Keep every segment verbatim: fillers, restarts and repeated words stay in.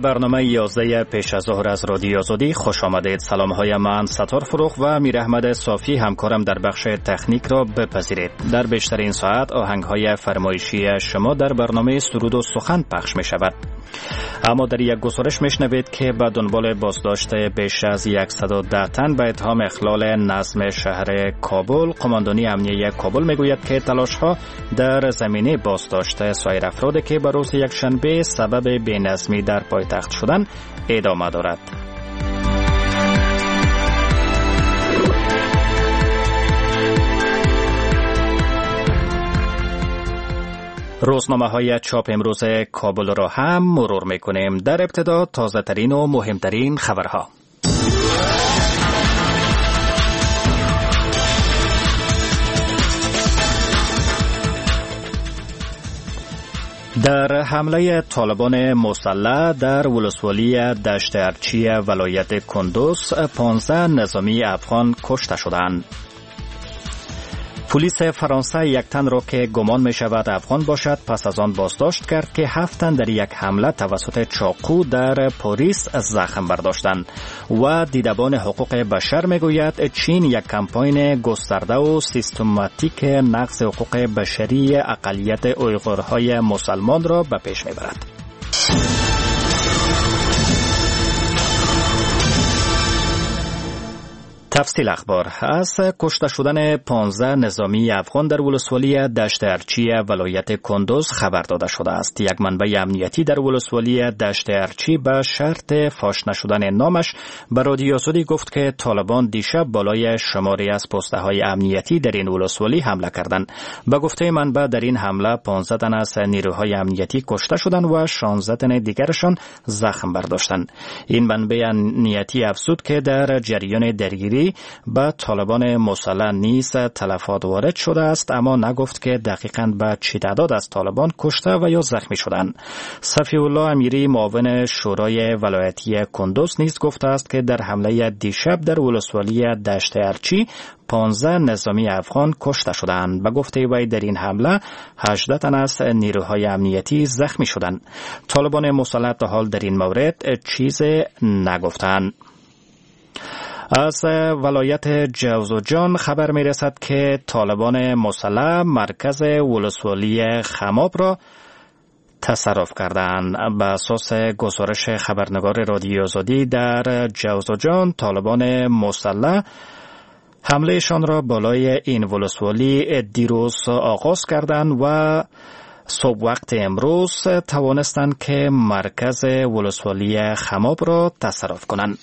برنامه یازده پیش از ظهر از رادیو آزادی خوش آمدید. سلام های من ستار فروخ و میر احمد صافی همکارم در بخش تکنیک را بپذیرید. در بیشترین ساعت آهنگ های فرمایشی شما در برنامه سرود و سخن پخش می شود. اما در یک گزارش میشنوید که به دنبال بازداشت بیش از صد و ده تن به اتهام اخلال نظم شهر کابل، قماندانی امنیه کابل میگوید که تلاش ها در زمینه بازداشت سایر افرادی که به روز یکشنبه سبب بی‌نظمی در پایتخت شدن ادامه دارد. روزنامه های چاپ امروز کابل را هم مرور میکنیم. در ابتدا تازه ترین و مهمترین خبرها. در حمله طالبان مسلح در ولسوالی دشت ارچی ولایت کندوز پانزده نظامی افغان کشته شدند. پلیس فرانسه یک تن را که گمان می شود افغان باشد پس از آن بازداشت کرد که هفت تن در یک حمله توسط چاقو در پاریس زخم برداشتند. و دیدبان حقوق بشر می گوید چین یک کمپاین گسترده و سیستماتیک نقض حقوق بشری اقلیت اویغورهای مسلمان را به پیش می برد. تفصیل اخبار. از کشته شدن پانزده نظامی افغان در ولسوالی دشت ارچی ولایت کندوز خبر داده شده است. یک منبع امنیتی در ولسوالی دشت ارچی به شرط فاش نشدن نامش به رادیو آزادی گفت که طالبان دیشب بالای شماری از پسته های امنیتی در این ولسوالی حمله کردند. به گفته منبع در این حمله پانزده تن از نیروهای امنیتی کشته شدند و شانزده تن دیگرشان زخم برداشتند. این منبع امنیتی افزود که در جریان درگیری به طالبان مسلح نیز تلفات وارد شده است، اما نگفت که دقیقاً به چه تعداد از طالبان کشته و یا زخمی شدند. صفی الله امیری معاون شورای ولایتی کندوز نیز گفته است که در حمله دیشب در ولسوالی دشت ارچی پانزده نظامی افغان کشته شدند. به گفته وی در این حمله هجده تن از نیروهای امنیتی زخمی شدند. طالبان مسلح تا حال در این مورد چیز نگفتند. از ولایت جوزجان خبر می رسد که طالبان مسلح مرکز ولسوالی خماب را تصرف کردند. به اساس گزارش خبرنگار رادیو آزادی در جوزجان، طالبان مسلح حملهشان را بالای این ولسوالی دیروز آغاز کردند و صبح وقت امروز توانستند که مرکز ولسوالی خماب را تصرف کنند.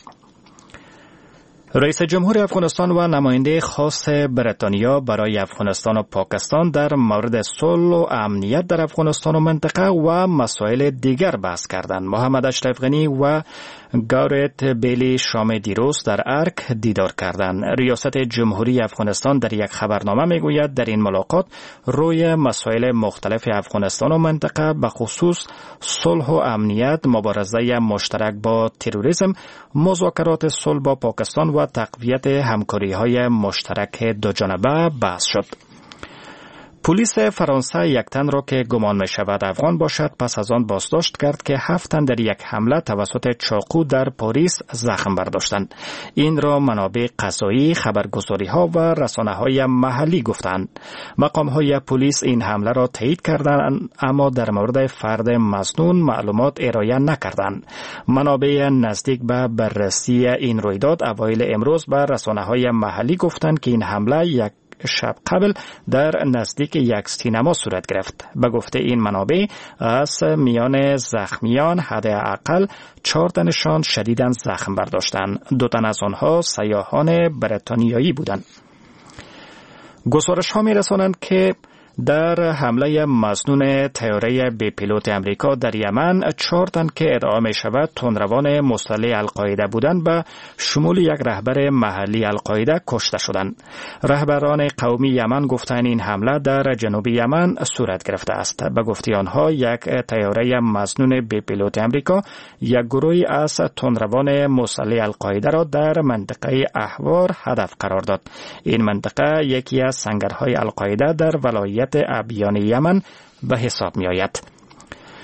رئیس جمهور افغانستان و نماینده خاص بریتانیا برای افغانستان و پاکستان در مورد صلح و امنیت در افغانستان و منطقه و مسائل دیگر بحث کردند. محمد اشرف غنی و گارت بیلی شام دیروز در ارک دیدار کردند. ریاست جمهوری افغانستان در یک خبرنامه میگوید در این ملاقات روی مسائل مختلف افغانستان و منطقه به خصوص صلح و امنیت، مبارزه مشترک با تروریسم، مذاکرات صلح با پاکستان و تقویت همکاری‌های مشترک دو جانبه بحث شد. پلیس فرانسه یک تن را که گمان می شود افغان باشد پس از آن بازداشت کرد که هفت تن در یک حمله توسط چاقو در پاریس زخم برداشتند. این را منابع قضایی، خبرگزاری ها و رسانه های محلی گفتند. مقام های پلیس این حمله را تایید کردند اما در مورد فرد مسنون معلومات ارائه نکردند. منابع نزدیک به بررسی این رویداد اوایل امروز به رسانه های محلی گفتند که این حمله یک شب قبل در نزدیک یک سینما صورت گرفت. به گفته این منابع از میان زخمیان حداقل چهار تنشان شدیداً زخم برداشتند. دو تن از آنها سیاحان بریتانیایی بودند. گزارش ها می رسانند که در حمله مظنون طیاره بی پیلوت امریکا در یمن چهار تن که ادعا می شود تندروان مسلح القاعده بودند به شمول یک رهبر محلی القاعده کشته شدند. رهبران قومی یمن گفتند این حمله در جنوب یمن صورت گرفته است. به گفته آنها یک طیاره مظنون بی پیلوت امریکا یک گروهی از تندروان مسلح القاعده را در منطقه احوار هدف قرار داد. این منطقه یکی از سنگرهای القاعده در ولایت ابیان یمن به حساب می آید.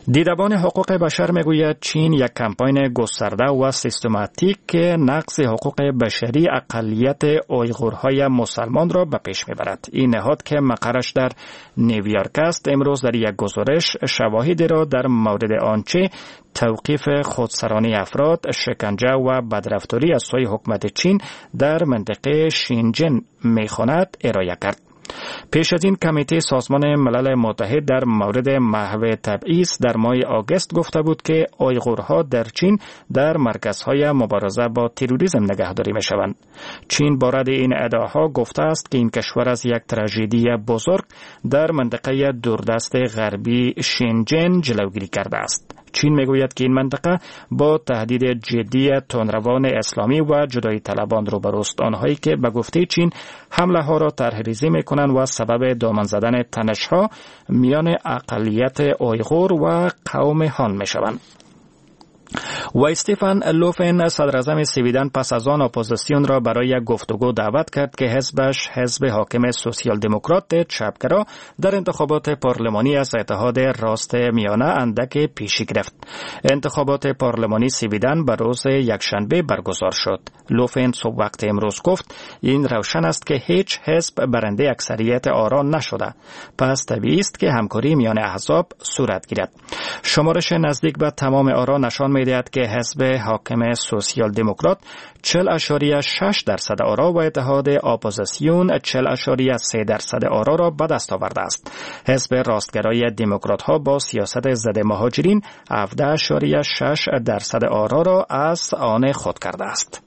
دیدبان حقوق بشر میگوید چین یک کمپاین گسترده و سیستماتیک که نقض حقوق بشری اقلیت اویغورهای مسلمان را به پیش میبرد. این نهاد که مقرش در نیویورک است امروز در یک گزارش شواهدی را در مورد آنچه توقیف خودسرانی افراد، شکنجه و بدرفتاری از سوی حکومت چین در منطقه شینجن میخواند ارائه کرد. پیش از این کمیته سازمان ملل متحد در مورد محو تبعیض در ماه آگوست گفته بود که اویغورها در چین در مرکزهای مبارزه با تروریسم نگهداری می شوند. چین با رد این ادعاها گفته است که این کشور از یک تراژدی بزرگ در منطقه دوردست غربی شینجن جلوگیری کرده است. چین میگوید که این منطقه با تهدید جدی تندروان اسلامی و جدایی طلبان روبروست، آنهایی که به گفته چین حمله ها را طرح‌ریزی میکنند و سبب دامن زدن تنش‌ها میان اقلیت اویغور و قوم هان میشوند. و استیفن لوفن صدراعظم سویدن پس از آن اپوزیسیون را برای گفتگو دعوت کرد که حزبش حزب حاکم سوسیال دموکرات چپگرا در انتخابات پارلمانی از اتحاد راست میانه اندک پیشی گرفت. انتخابات پارلمانی سویدن بر روز یکشنبه برگزار شد. لوفن صبح وقت امروز گفت این روشن است که هیچ حزب برنده اکثریت آرا نشده، پس طبیعی است که همکاری میان احزاب صورت گیرد. شمارش نزدیک به تمام آرا نشان می‌دهد که حزب حاکم سوسیال دموکرات چهل اشاریه شش درصد آرا و اتحاد اپوزیسیون چهل اشاریه سه درصد آرا را به دست آورده است. حزب راستگرای دموکرات ها با سیاست ضد مهاجرین هفده اشاریه شش درصد آرا را از آن خود کرده است.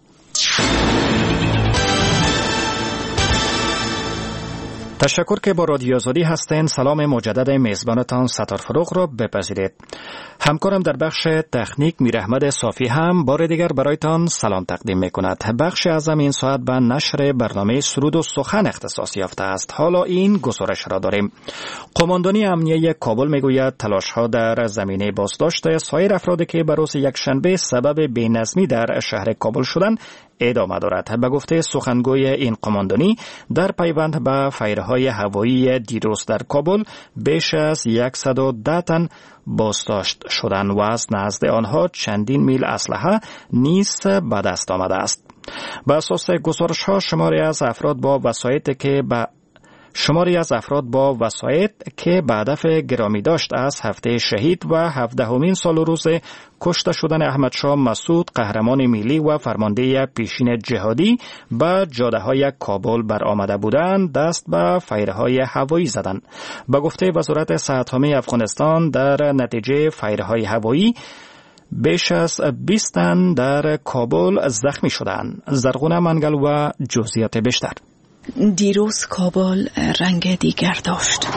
تشکر که با رادیو آزادی هستین. سلام مجدد میزبانتان ستار فروغ را بپذیرید. همکارم در بخش تکنیک میر احمد صافی هم بار دیگر برایتان سلام تقدیم میکند. بخش اعظم این ساعت به نشر برنامه سرود و سخن اختصاص یافته است. حالا این گزارش را داریم. قماندانی امنیه کابل میگوید تلاش ها در زمینه بازداشت سایر افرادی که بر روز یکشنبه سبب بی‌نظمی در شهر کابل شدند ادامه دارد. به گفته سخنگوی این قماندانی در پیوند به فایرهای هوایی دیروز در کابل بیش از صد و ده تن بازداشت شدند و از نزد آنها چندین میل اسلحه نیز به دست آمده است. بر اساس گزارش ها شماری از افراد با وسایط که به شماری از افراد با وسایط که به هدف گرامی داشت از هفته شهید و هفدهمین سال روز کشته شدن احمد شاه مسعود قهرمان ملی و فرمانده پیشین جهادی به جاده‌های کابل برآمده بودند دست به فایرهای هوایی زدند. به گفته وزارت صحت عامه افغانستان در نتیجه فایرهای هوایی بیش از بیست تن در کابل زخمی شدند. زرغونه منگل و جزئیات بیشتر. دیروز کابل رنگ دیگر داشت.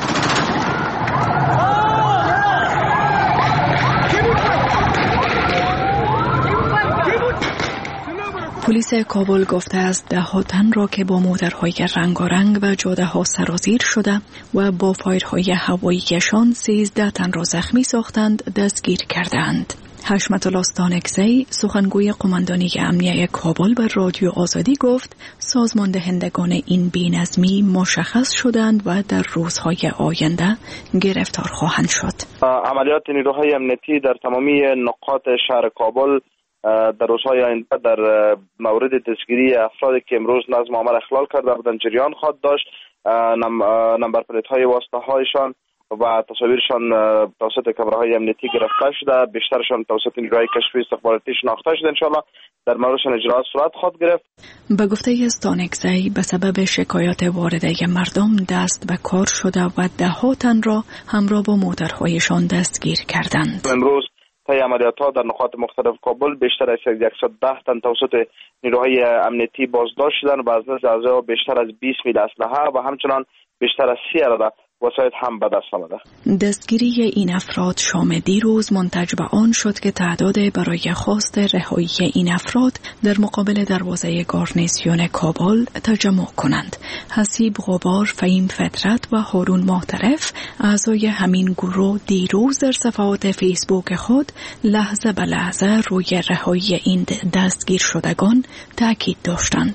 پلیس کابل گفته است ده ها تن را که با موترهای رنگارنگ و جاده ها سرازیر شده و با فایرهای هواییشان سیزده تن را زخمی ساختند دستگیر کردند. حشمت الله استانکزی سخنگوی قماندانی امنیه کابل به رادیو آزادی گفت سازمان دهندگان این بی‌نظمی مشخص شدند و در روزهای آینده گرفتار خواهند شد. عملیات نیروهای امنیتی در تمامی نقاط شهر کابل در روزهای آینده در مورد دستگیری افرادی که امروز نظم عامه اخلال کرده بودند جریان خواهد داشت. نمبر پلیت های واسطه هایشان و تصاویرشان توسط کامراهای امنیتی گرفته شده، بیشترشان توسط نیروهای کشفی استخباراتی شناخته شده. انشالله در موردشان اجراءات صورت خواهد گرفت. به گفته استانکزی به سبب شکایات وارده مردم دست به کار شده و ده ها تن را همراه با موترهایشان دستگیر کردند. امروز طی عملیات‌ها در نقاط مختلف کابل بیشتر از صد و ده تن توسط نیروهای امنیتی بازداشت شدند و از نزد اعضا بیشتر از بیست میل اسلحه و همچنان بیشتر از سی عدد وسایل هم به دست آمده. دستگیری این افراد شام دیروز منتج به آن شد که تعداد برای خواست رهایی این افراد در مقابل دروازه گارنیزیون کابل تجمع کنند. حسیب غبار، فهیم فطرت و هارون محترف اعضای همین گروه دیروز در صفحات فیسبوک خود لحظه به لحظه روی رهایی این دستگیر شدگان تاکید داشتند.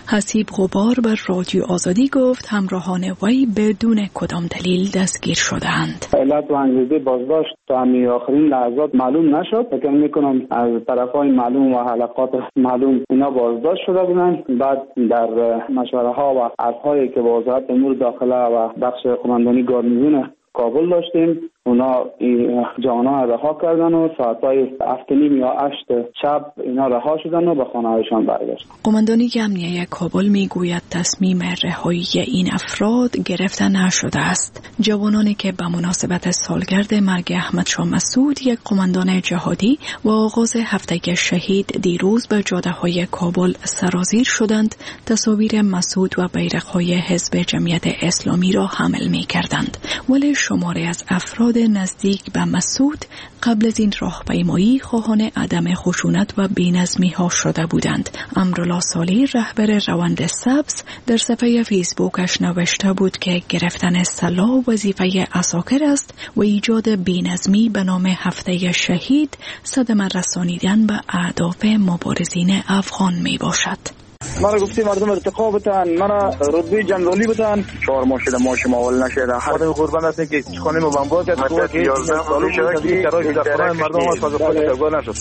حسیب غبار بر رادیو آزادی گفت همراهان وی بدون کدام دلیل دستگیر شدند. علت و انگیزه بازداشت تا همین آخرین لحظات معلوم نشد. فکر میکنم از طرفای معلوم و حلقات معلوم اینا بازداشت شده بودند. بعد در مشوره ها و عرضهایی که با وزارت امور داخله و بخش قماندانی گارنیزون کابل داشتیم، اونا جوانا رها کردن و ساعتهای هفت نیم یا هشت شب اینا رها شدن و به خانه‌هایشان برگشتن. قماندانی امنیه کابل میگوید تصمیم رهایی این افراد گرفته نشده است. جوانانی که به مناسبت سالگرد مرگ احمد شاه مسعود، یک قماندان جهادی و آغاز هفته شهید دیروز به جاده‌های کابل سرازیر شدند، تصاویر مسعود و بیرق‌های حزب جمعیت اسلامی را حمل می‌کردند، ولی شماری از افراد نزدیک به مسعود قبل از این راهپیمایی خواهان عدم خشونت و بی‌نظمی ها شده بودند. امرالله صالح رهبر روند سبز در صفحه فیسبوکش نوشته بود که گرفتن سلاح وظیفه عساکر است و ایجاد بی‌نظمی به نام هفته شهید صدمه رسانیدن به اهداف مبارزین افغان می باشد. مرا گفتی مردم ارتقا بتن، مرا رتبه جنرالی بتن، چهار ماه شده ماش ماول نشده. خودم قربان هستم که خانه ما بمبار کرد، تو که یازده سال شده که قرار در خانه مردم ما فاز خود تگاه نشد.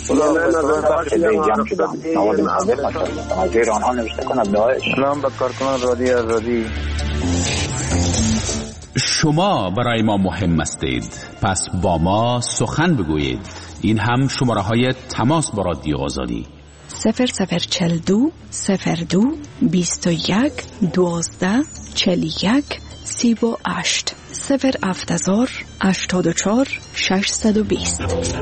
خدا آنها نوشته کند داعش. سلام به کارکنان رادیو آزادی. شما برای ما مهم هستید، پس با ما سخن بگویید. این هم شماره های تماس با رادیو آزادی: صفر صفر چل دو صفر دو بیست و یک دوازده چل یک سی و هشت صفر هفتزار هشتاد و چهار ششصد و بیست.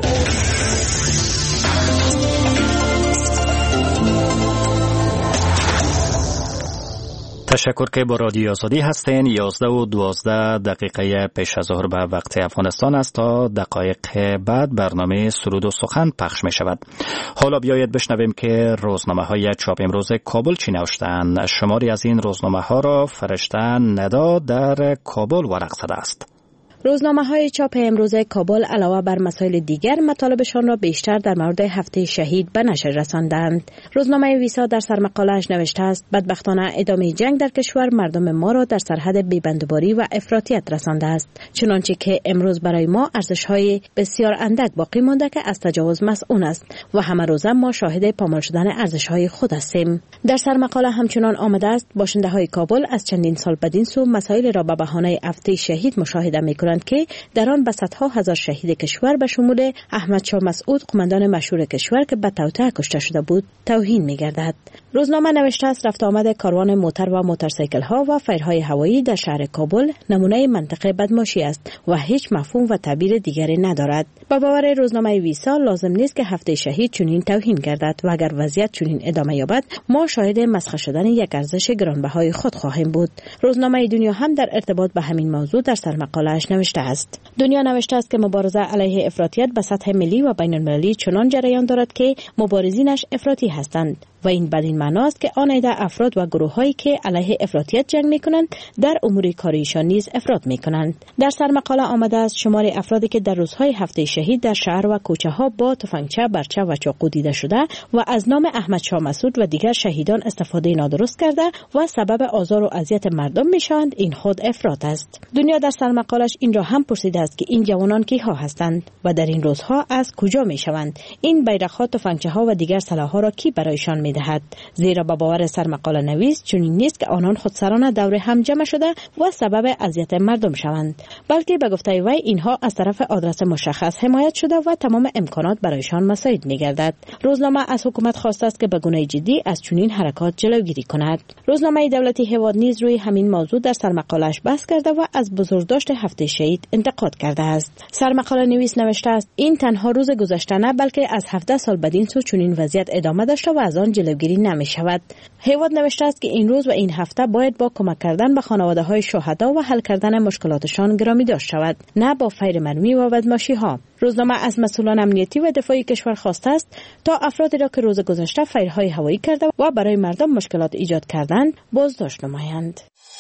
تشکر که با رادیو آزادی هستین. یازده و دوازده دقیقه پیش از ظهر به وقت افغانستان است. تا دقایق بعد برنامه سرود و سخن پخش می شود. حالا بیایید بشنویم که روزنامه های چاپ امروز کابل چی نوشتند. شماری از این روزنامه ها را فرشته ندا در کابل ورق زده است. روزنامه‌های چاپ امروز کابل علاوه بر مسائل دیگر مطالبشان را بیشتر در مورد هفته شهید به نشر رساندند. روزنامه ویسا در سرمقاله‌اش نوشته است: بدبختانه ادامه جنگ در کشور مردم ما را در سرحد بی‌بندوباری و افراطیت رسانده است، چنانچه که امروز برای ما ارزش‌های بسیار اندک باقی مانده که از تجاوز مسئول است و همه روزه ما شاهد پامال شدن ارزش‌های خود هستیم. در سرمقاله همچنان آمده است: باشنده‌های کابل از چندین سال بدین سو مسائل را به بهانه هفته شهید مشاهده می‌کنند که در آن به صدها هزار شهید کشور به شمول احمد شاه مسعود قماندان مشهور کشور که به توطئه کشته شده بود توهین می‌گردد. روزنامه نوشته است: رفت آمد کاروان موتر و موتورسیکل ها و فیرهای هوایی در شهر کابل نمونه منطقه بدماشی است و هیچ مفهوم و تعبیر دیگری ندارد. با باور روزنامه ویسا لازم نیست که هفته شهید چنین توهین گردد و اگر وضعیت چنین ادامه یابد ما شاهد مسخ شدن یک ارزش گرانبهای خود خواهیم بود. روزنامه دنیا هم در ارتباط به همین موضوع در سرمقاله‌اش نوشته است. دنیا نوشته است که مبارزه علیه افراطیت به سطح ملی و بین المللی چنان جریان دارد که مبارزینش افراطی هستند و این بدین معناست که آن عده افراد و گروه‌هایی که علیه افراطیت جنگ می‌کنند در امور کاریشان نیز افراط می‌کنند. در سرمقاله آمده است شمار افرادی که در روزهای هفته شهید در شهر و کوچه‌ها با تفنگچه، برچه و چاقو دیده شده و از نام احمد شاه مسعود و دیگر شهیدان استفاده نادرست کرده و سبب آزار و اذیت مردم میشوند، این خود افراط است. دنیا در سرمقاله‌اش این را هم پرسیده است که این جوانان کیها هستند و در این روزها از کجا میشوند؟ این بیرق‌ها، تفنگچه‌ها و دیگر سلاح‌ها را کی برایشان می‌دهد؟ زیرا با باور سرمقاله نویس چنین نیست که آنان خودسرانه دور هم جمع شده و سبب اذیت مردم شوند، بلکه به گفته وی اینها از طرف آدرس مشخص حمایت شده و تمام امکانات برایشان مساعد می‌گردد. روزنامه از حکومت خواسته است که به گونه جدی از چنین حرکات جلوگیری کند. روزنامه دولتی هواد نیز روی همین موضوع در سرمقاله‌اش بحث کرده و از بزرگداشت هفته شهید انتقاد کرده است. سرمقاله نویس نوشته است: این تنها روز گذشته نه، بلکه از هفده سال بدین سو چنین وضعیت ادامه داشته و از آن جلوگیری نمی شود. هواد نوشته است که این روز و این هفته باید با کمک کردن به خانواده‌های شهدا و حل کردن مشکلاتشان گرامی داشت شود، نه با فیر مرمی و بدماشی ها. روزنامه از مسئولان امنیتی و دفاعی کشور خواسته است تا افرادی را که روز گذشته فیرهای هوایی کرده و برای مردم مشکلات ایجاد کردند بازداشت نمایند.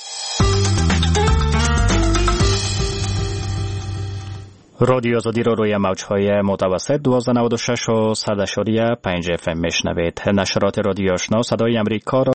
رادیو آزادی را روی موج‌های متوسط دوازده نود و شش و صد و پنج اف ام میشنوید. نشرات رادیو آشنا صدای امریکا را